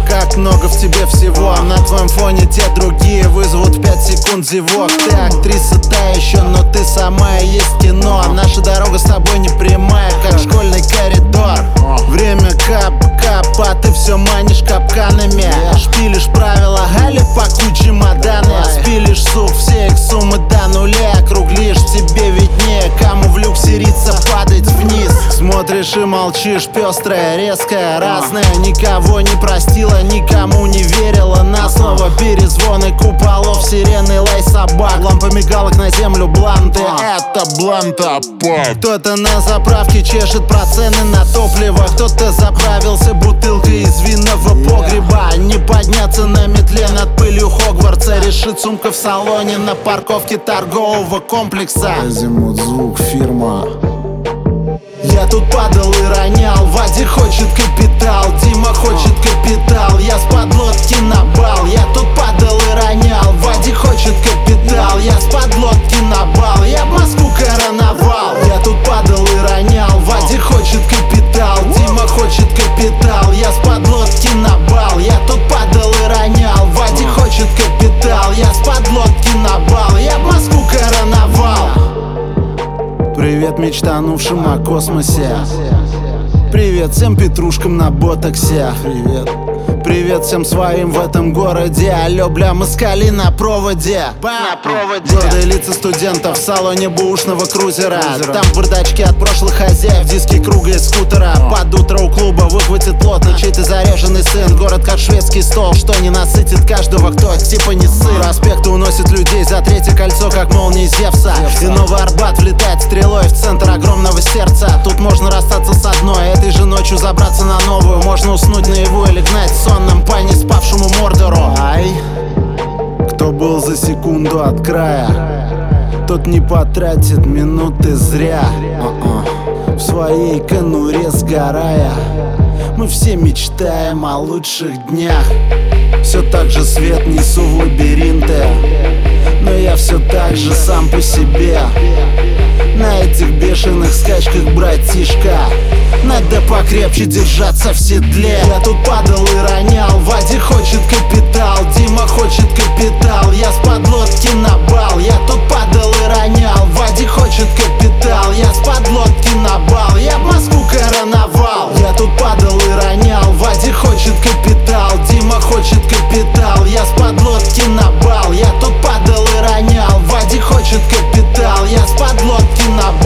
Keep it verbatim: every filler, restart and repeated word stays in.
как много в тебе всего. На твоем фоне те другие вызовут в пять секунд зевок. Ты актриса та еще, но ты сама и есть кино. Наша дорога с тобой не прямая, как школьный коридор. Время кап-кап, а ты все манишь капканами. Шпилишь правила Гали, пакуй чемоданы. Спилишь, сук, все их суммы до нуля. Округлишь, тебе виднее, кому в люксе риться падать вниз. Смотришь и молчишь, пестрая, резкая, разная. Никого не простила, никому не верила на слово. Перезвоны куполов, сирены, лай собак. Лампа мигалок на землю, бланты, это бланта поп. Кто-то на заправке чешет про цены на топливо. Кто-то заправился бутылкой из винного погреба. Не подняться на метле над пылью Хогвартса. Решит сумка в салоне на парковке торгового комплекса. Азимут звук фирма. Я тут падал и ронял, Вадик хочет капитал, Дима хочет капитал, я с подлодки на бал. Я тут падал и ронял, Вадик хочет капитал, я с подлодки на бал. Я в Москву короновал. Я тут падал и ронял, Вадик хочет капитал, Дима хочет капитал, я с подлодки на бал. Я тут падал и ронял, Вадик хочет капитал, я с подлодки на бал. Я в Москву короновал. Привет мечтанувшим о космосе. Привет всем петрушкам на ботоксе. Привет. Привет всем своим в этом городе. Алло, бля, москали на проводе. На проводе. Гордые лица студентов в салоне бэушного крузера. Там бардачки от прошлых хозяев, диски круга из скутера. Под утро у клуба выхватит плотно чей-то заряженный сын. Город как шведский стол, что не насытит каждого, кто типа не сын. Проспекты уносит людей за третье кольцо, как молнии Зевса. И Новый Арбат влетает стрелой в центр огромного сердца. Тут можно расстаться с одной, этой же ночью забраться на новую. Можно уснуть наяву или гнать сонным по не спавшему Мордору. Ай, кто был за секунду от края, тот не потратит минуты зря. uh-uh. В своей конуре сгорая, мы все мечтаем о лучших днях. Все так же свет несу в лабиринты, но я все так же сам по себе. На этих бешеных скачках, братишка, надо покрепче держаться в седле. Я тут падал и ронял, Вадик хочет капитал, Дима хочет капитал, я с подлодки на бал. Я тут падал и ронял, Вадик хочет капитал, я с подлодки на бал. Я в Москву короновал. Я тут падал и ронял, Вадик хочет капитал, Дима хочет капитал, я с подлодки на бал. Я тут падал и ронял, Вадик хочет капитал, я с подлодки на бал.